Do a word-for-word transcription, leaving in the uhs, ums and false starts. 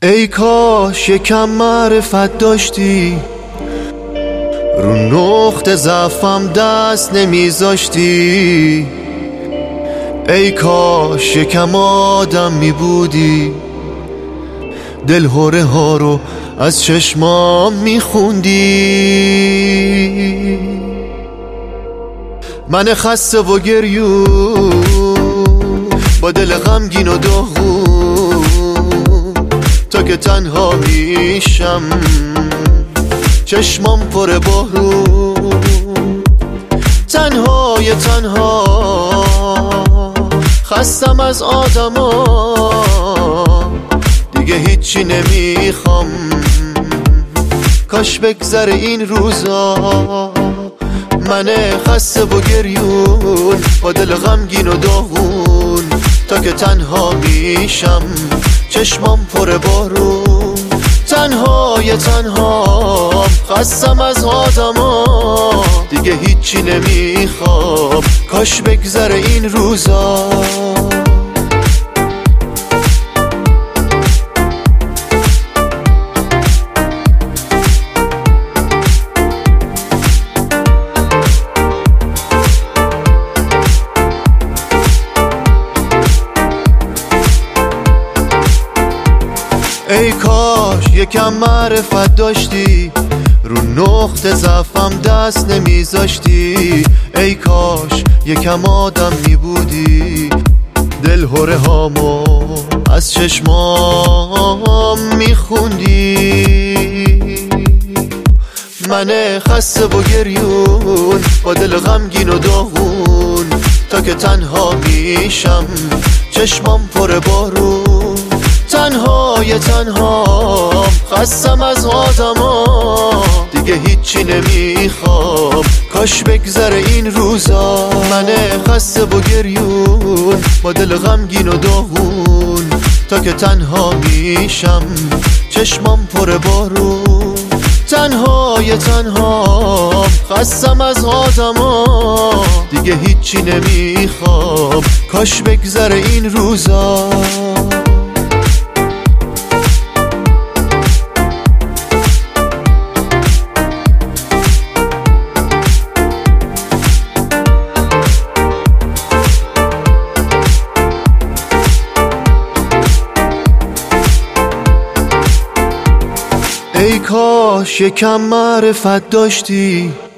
ای کاش یکم معرفت داشتی، رو نقطه ضعفم دست نمیذاشتی. ای کاش یکم آدم میبودی، دل هره ها رو از چشمام میخوندی. من خسته و گریون با دل غمگین و داغون، تا که تنها میشم چشمام پر بارون. تنهای تنها خستم از آدما، دیگه هیچی نمیخوام، کاش بگذر این روزا. من خسته و گریون با دل غمگین و داغون، تا که تنها میشم چشمام پر بارون. تنهای تنها خستم از آدما، دیگه هیچی نمیخوام، کاش بگذر این روزا. ای کاش یکم معرفت داشتی، رو نقطه ضعفم دست نمیذاشتی. ای کاش یکم آدم میبودی، دل هره هامو از چشمام میخوندی. من خسته و گریون با دل غمگین و داغون، تا که تنها میشم چشمام پر بارون. تنهای تنها خستم از آدما، دیگه هیچی نمیخوام، کاش بگذر این روزا. من خسته و گریون با دل غمگین و داغون، تا که تنها میشم چشمام پر بارون. تنهای تنها خستم از آدما، دیگه هیچی نمیخوام، کاش بگذر این روزا. ای کاش یکم معرفت داشتی،